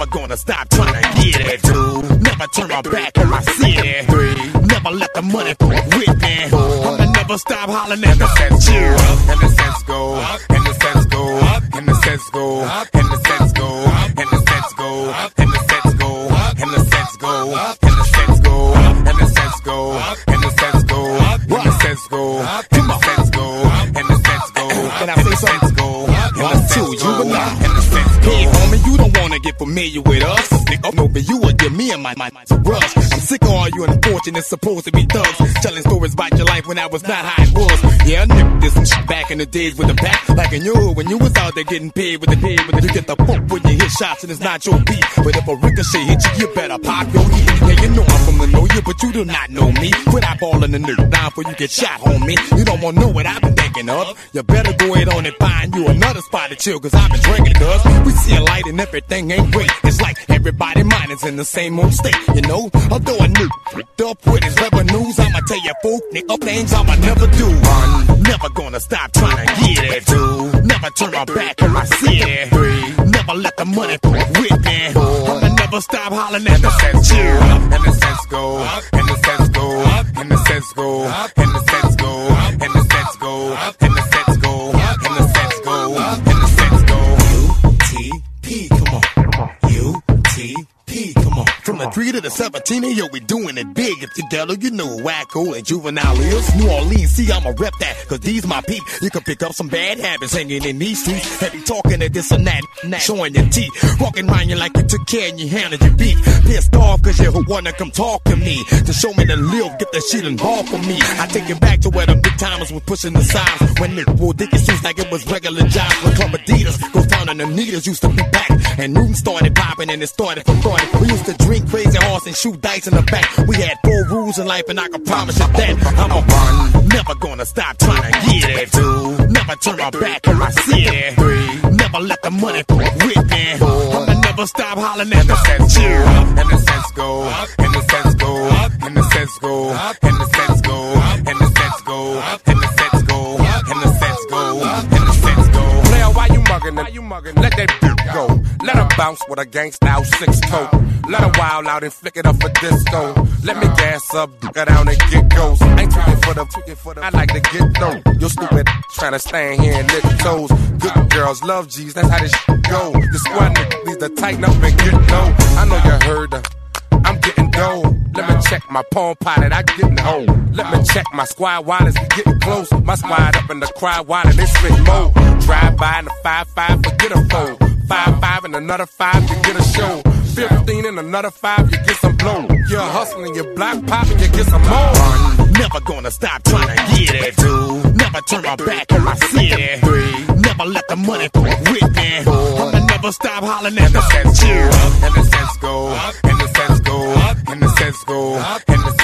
gonna stop trying to get it. 2, never turn my back on my city. 3, never let the money with me. 4, I'ma never stop hollering at the sense go. And the sense go. And the sense go. And the sense go. And the sense go. And the sense go. And the sense go. And the sense go. And the sense go. And the sense go. And the sense go. And the sense go. And the sense go. And the sense go. Can I say something? One, two, juvenile. Hey, homie, you don't wanna get familiar with us. Nigga, no, but you would give me and my rush. I'm sick of all you unfortunate supposed to be thugs, telling stories about your life when I was not how it was. Yeah, nigga, did some shit back in the days with the back, like in your hood when you was out there getting paid with the pay. You get the fuck when you hit shots and it's not your beat. But if a ricochet hit you, you better pop your heat. Yeah, you know I'm from the know you, but you do not know me. Quit eyeballing the nigga down before you get shot, homie. You don't wanna know what I've been thinking of. You better go ahead on and find you another spot to chill, cause I've been drinking, cuz we see a light and everything ain't great. It's like everybody mind is in the same old state, you know. Although a nigga picked up with his revenues, I'ma tell you folk nigga things I'ma never do. 1, never gonna stop trying to get it. 2, never turn my back on my city. 3, never let the money with me. 4, I'ma never stop hollering at the sense go. And the sense go. And the sense go. And the sense go. And the sense go. And the sense go. And the sense go. And the sense go. And the sense go. UTP, come on. UTP, come on. From the 3 to the 17, yo, we doing it big. If you Dello, you know Wacko and Juvenile is. New Orleans, see, I'ma rep that, cause these my peep. You can pick up some bad habits hanging in these streets. Heavy talking at this and that, showing your teeth. Walking around you like you took care and you handled your beef. Pissed off cause you wanna come talk to me. To show me the live, get the shit involved for me. I take it back to where the big timers was pushing the signs. When Nick wore Dickie suits like it was regular jobs. When Club Adidas, Ghost Town and the Needles used to be back. And Newton started popping and it started from Friday. We used to drink crazy horse and shoot dice in the back. We had 4 rules in life and I can promise you that I'm a 1, never gonna stop trying to get it. 2, never turn my back on my city. 3, never let the money with me. 4, I'ma never stop hollering at the sense go. And the sense go. And the sense go. And the sense go. And the sense go. And the sense go. And the sense go. And the sense go. And the sense go. Player, why you mugging? Let that beat go. Let her bounce with a gangsta 6-toe. Let her wild out and flick it up for disco. Let me gas up, go down and get ghost. Ain't tweaking for the, I like to get though. You stupid trying to stand here and lick toes. Good girls love G's, that's how this shit go. The squad nigga needs to tighten up and get low. I know you heard her. I'm getting dough. Let me check my palm pilot, I getting home. Let me check my squad wallets, we getting close. My squad up in the crowd wallet, they spit more. Drive by in the 5-5, forget a fold. 5-5 and another 5, you get a show. 15 and another 5, you get some blow. You're hustling, your block popping, you get some more. 1, never gonna stop trying to get it. 2, never turn my back on my city. 3, never let the money with me. 4, I'ma never stop hollering at the sense go. And the sense go. And the sense go. And the sense go. And the